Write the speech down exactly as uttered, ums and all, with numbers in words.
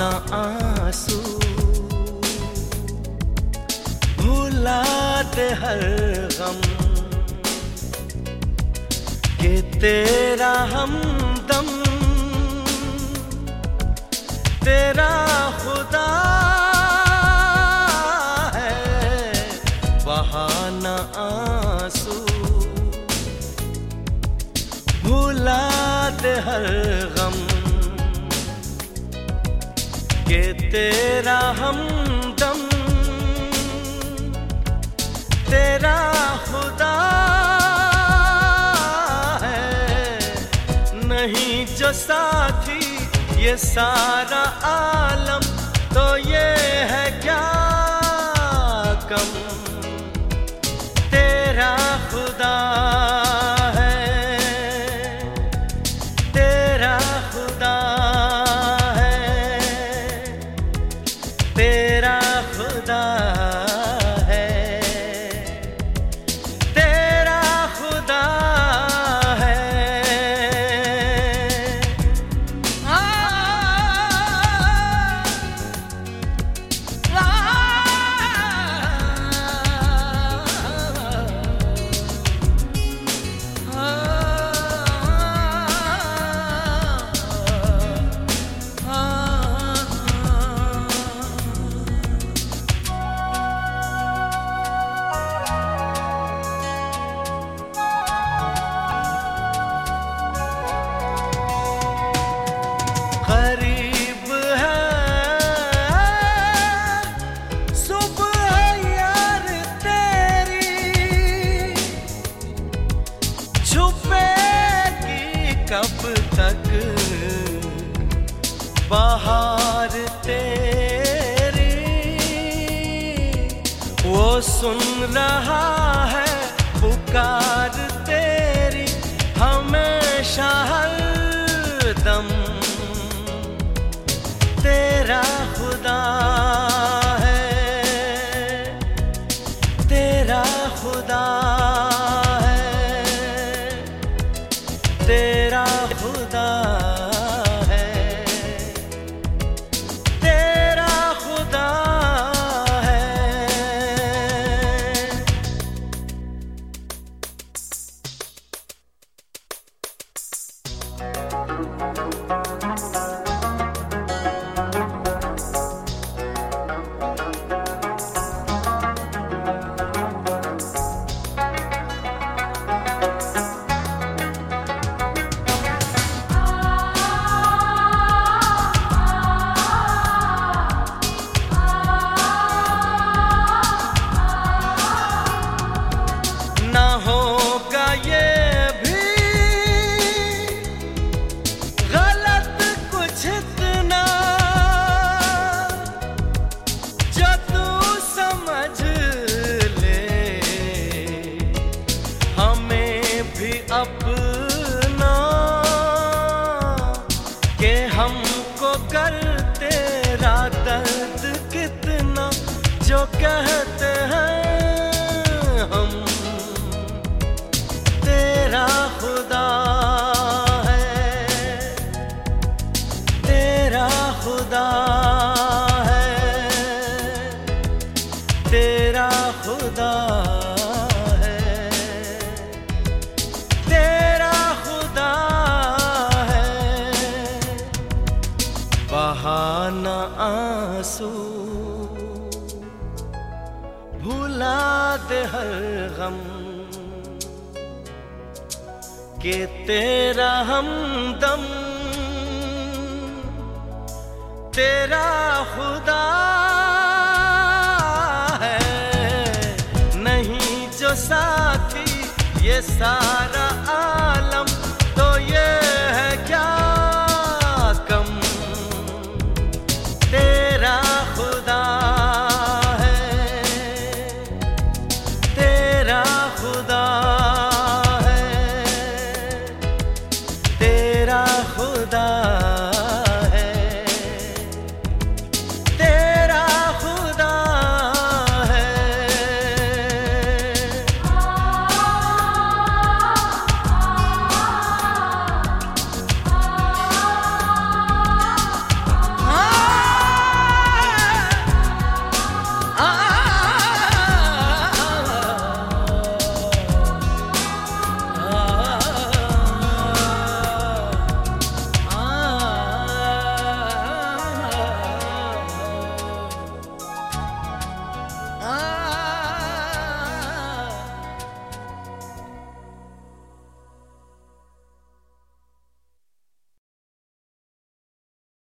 बहाना आंसू, भुला दे हर गम कि तेरा हमदम, तेरा खुदा है बहाना आंसू, भुला दे हर गम कि तेरा हमदम, तेरा खुदा है। नहीं जो साथी ये सारा आलम, तो ये है क्या कम, तेरा खुदा है, तेरा खुदा है, तेरा खुदा है, तेरा खुदा है। करीब है सुबह यार तेरी, छुपेगी कब तक बाहर तेरी। वो सुन रहा है पुकार तेरी हमेशा हरदम, तेरा खुदा है, तेरा खुदा है, तेरा खुदा है, तेरा खुदा है। अपना के हमको कर तेरा दर्द कितना, जो कहते हैं हम, तेरा खुदा है, तेरा खुदा है, तेरा खुदा बहाना आंसू, भुला दे हर गम कि तेरा हमदम, तेरा खुदा है। नहीं जो साथी ये सारा